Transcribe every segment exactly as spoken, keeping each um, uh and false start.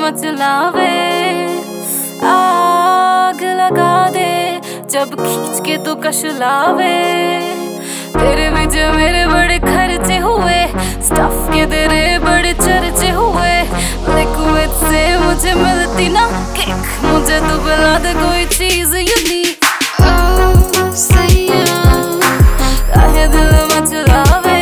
मचलावे, आग लगा दे जब खींच के तो कश लावे। तेरे बीच मेरे बड़े खर्चे हुए, स्टफ के तेरे बड़े चर्चे हुए। लिक्विड से मुझे मिलती ना किक, मुझे तो पिला दे कोई चीज यूनिक। ओ सैया काहे दिल मचलावे,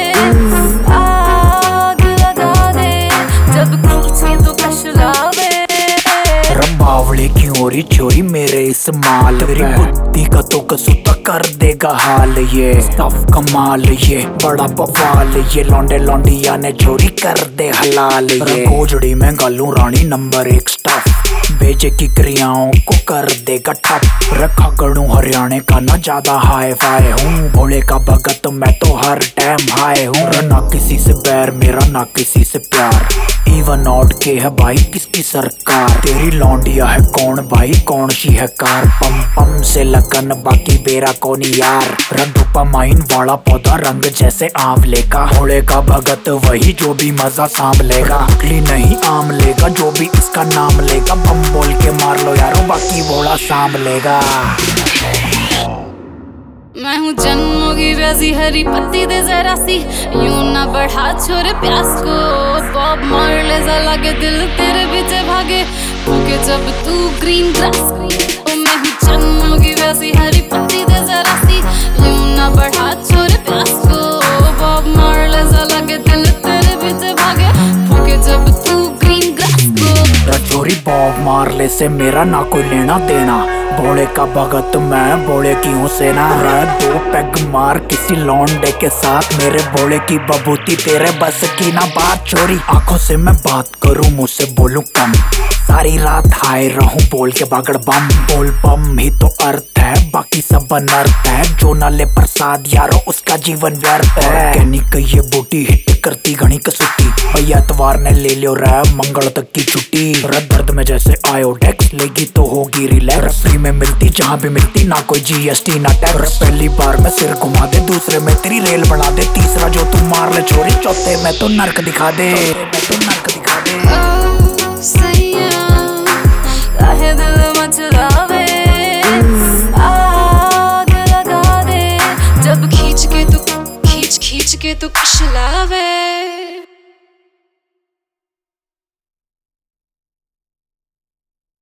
आग लगा दे जब खींच के तो कश लावे। रंबावली की ओरी चोरी मेरे इस माल, तेरी बुद्धि का तो कसूता कर देगा हाल। ये सब कमाल, ये बड़ा बवाल, ये लौंडे लौंडिया ने चोरी कर दे हलाल। ये गोजड़ी में गालू रानी नंबर एक स्टफ, बेचे की क्रियाओं को कर देगा ठप। रखा गड़ू हरियाणे का ना ज्यादा हाई फाई हूँ, भोले का भगत मैं तो हर टाइम हाई हूँ। ना किसी से बैर मेरा ना किसी से प्यार, इवन ऑड के है भाई किसकी सरकार। तेरी लौंडिया है कौन भाई कौन सी है कार, पम पम से लगन बाकी बेरा कोनी यार। रंगोपामाइन वाला पौधा रंग जैसे आंवले का, भोले का भगत वही जो भी मजा सांभ लेगा। उंगली नहीं आम लेगा जो भी इसका नाम लेगा, बम बोल के मार लो यारो बाकी भोला सांभ लेगा। मैं हूँ जन्मों की वैसी हरी पत्ती दे जरा सी, यूं ना बढ़ा छोरे प्यास को। बॉब मार्ले सा लगे दिल तेरे पीछे भागे, क्योंकि जब तू ग्रीन ग्रास। ओ मैं हूँ जन्मों की वैसी हरी पत्ती दे जरा सी, यूं ना बढ़ा छोरे प्यास को। बॉब मार्ले सा लगे दिल तेरे पीछे भागे, क्योंकि जब तू ग्रीन ग्रास को। चोरी बॉब मार्ले से मेरा ना कोई लेना देना, भोले का भगत मैं भोले की हूँ सेना। दो पैग मार किसी लौंडे के साथ, मेरे भोले की बबूती तेरे बस की ना बात। चोरी आंखों से मैं बात करूँ मुँह से बोलूँ कम, सारी रात हाय रहूं बोल के बागड़ बम। बोल बम ही तो अर्थ है बाकी सब अनर्थ है, जो न ले प्रसाद यारो उसका जीवन व्यर्थ है। कहनी ये बूटी हिट करती घनी कसूती, भैया इतवार ने ले लियो रे मंगल तक की छुट्टी। रद दर्द में जैसे आयोडेक्स लेगी तो होगी रिलैक्स, फ्री में मिलती जहाँ भी मिलती ना कोई जीएसटी ना टैक्स। पहली बार में सिर घुमा दे, दूसरे में तेरी रेल बना दे, तीसरा जो तू मार ले छोरी, चौथे में तो नर्क दिखा दे, तो नर्क दिखा दे। ओ सैया काहे दिल मचलावे, आग लगा दे जब खींच के तू खींच खींच के तू कश लावे।